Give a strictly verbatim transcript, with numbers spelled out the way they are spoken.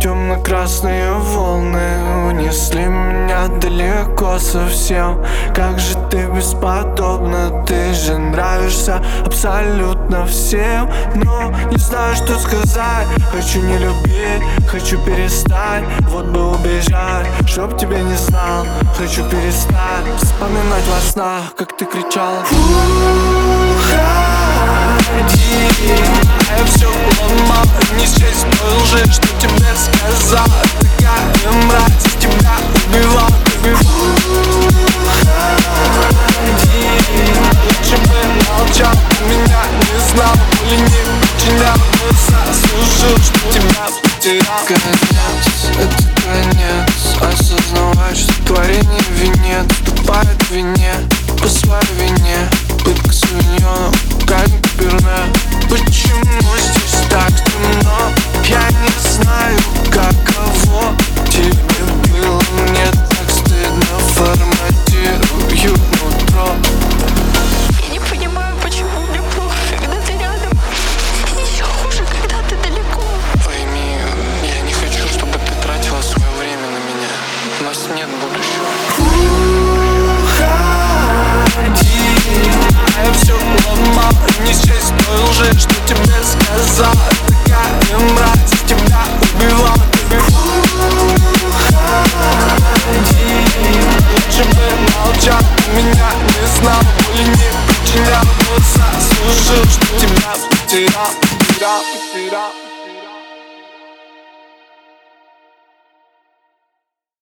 Темно-красные волны унесли меня далеко совсем. Как же ты бесподобна, ты же нравишься абсолютно всем. Но не знаю, что сказать. Хочу не любить, хочу перестать. Вот бы убежать, чтоб тебя не знал. Хочу перестать вспоминать во снах, как ты кричала: уходи. А я все ломал, не счесть той лжи, что тебе сказал. Такая мразь, тебя убивал. Уходи. Лучше бы молчал, ты меня не знал. Или не подчинялся, слушал, что тебя потерял. Конец, это конец. Осознавай, что творение в вине наступает в вине по своей вине. Пытка сувеньоном, казнь Каберне. Почему здесь так темно? Я не знаю, каково тебе было. Мне так стыдно, форматирую нутро. Я не понимаю, почему мне плохо, когда ты рядом, и еще хуже, когда ты далеко. Пойми, я не хочу, чтобы ты тратила свое время на меня. У нас нет будущего. Уходи. А я все ломал, не счесть той лжи, что тебе сказал. Такая мразь, тебя убивал. Уходи. Лучше бы молчал, меня не знал. Или не подчинялся, слушал, что тебя потерял, потерял, потерял.